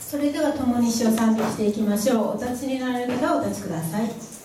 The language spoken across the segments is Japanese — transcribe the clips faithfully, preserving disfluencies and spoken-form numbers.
それでは共に主を賛美していきましょう。お立ちになられる方はお立ちください。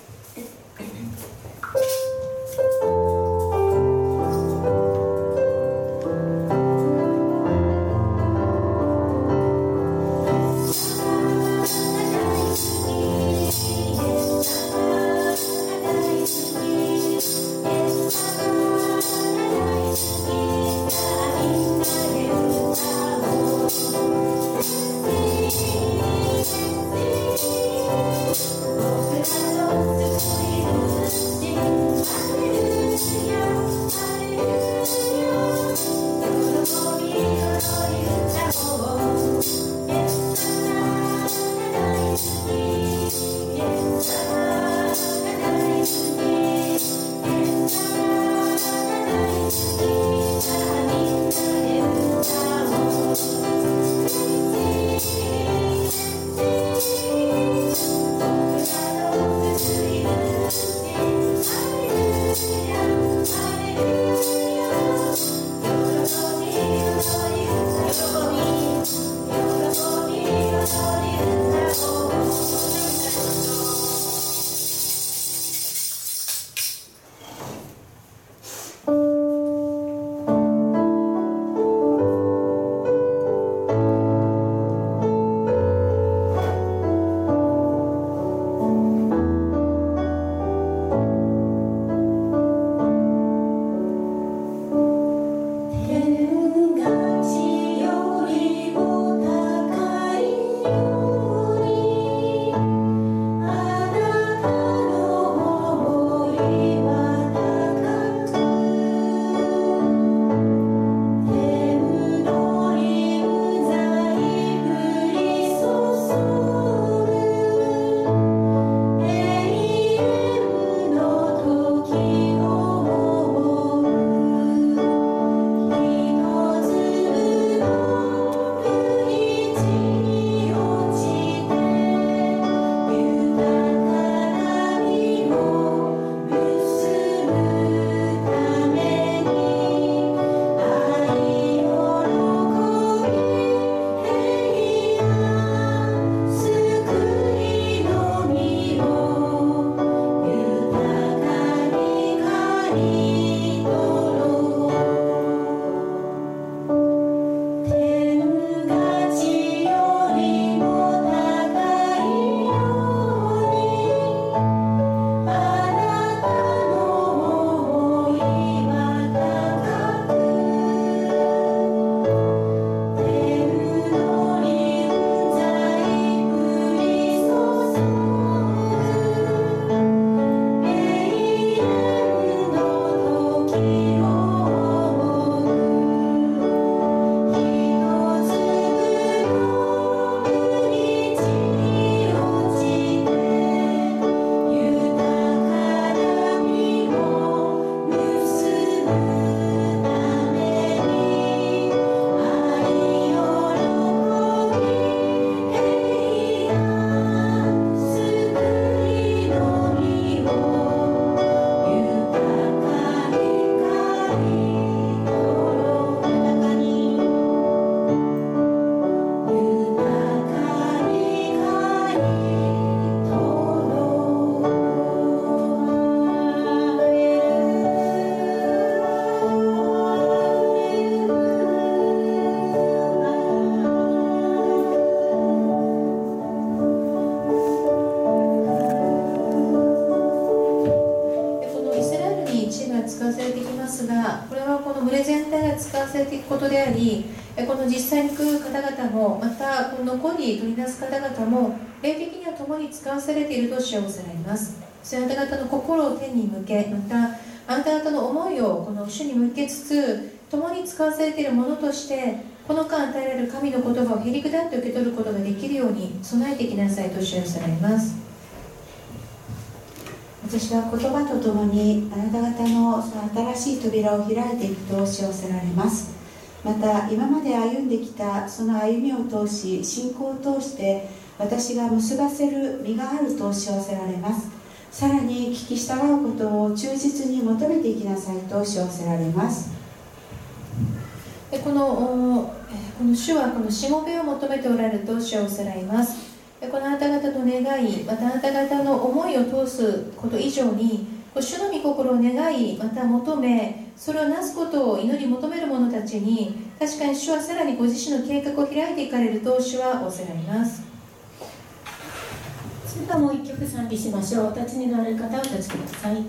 ことであり、この実際に来る方々も、またこの残り取り出す方々も霊的には共に使わされていると主はおっしゃられます。そういうあなた方の心を天に向け、またあなた方の思いをこの主に向けつつ、共に使わされているものとしてこの間与えられる神の言葉をへりくだって受け取ることができるように備えていきなさいと主はおっしゃられます。 私は言葉とともにあなた方のその新しい扉を開いていくと知らせられます。また今まで歩んできたその歩みを通し、信仰を通して私が結ばせる身があると知らせられます。さらに聞き従うことを忠実に求めていきなさいと知らせられます。 でこのこの主はこのしもべを求めておられると主はおっしゃられます。このあなた方の願い、またあなた方の思いを通すこと以上に、主の御心を願い、また求め、それをなすことを祈り求める者たちに、確かに主はさらにご自身の計画を開いていかれると主はおっしゃられます。 それではもう一曲賛美しましょう。お立ちになられる方はお立ちください。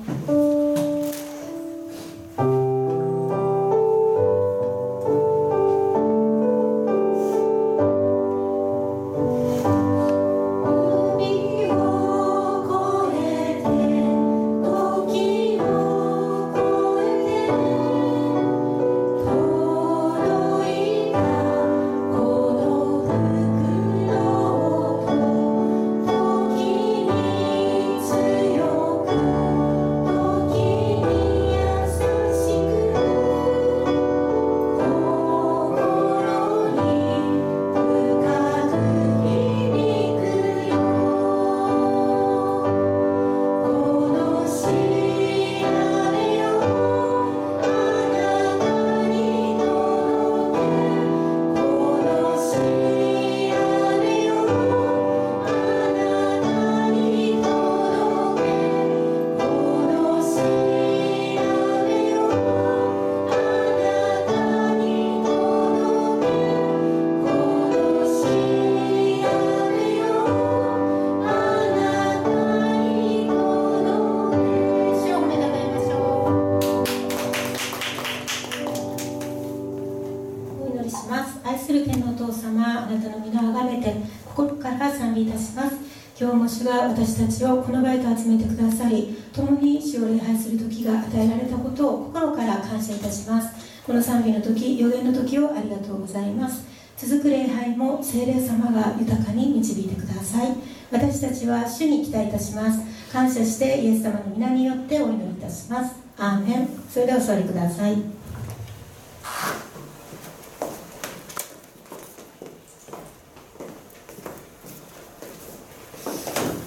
主が私たちをこの場へと集めてくださり、共に主を礼拝する時が与えられたことを心から感謝いたします。この賛美の時、予言の時をありがとうございます。続く礼拝も聖霊様が豊かに導いてください。私たちは主に期待いたします。感謝してイエス様の皆によってお祈りいたします。アーメン。それではお座りください。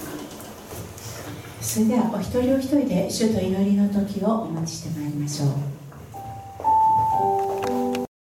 それではお一人お一人で主と祈りの時をお待ちしてまいりましょう。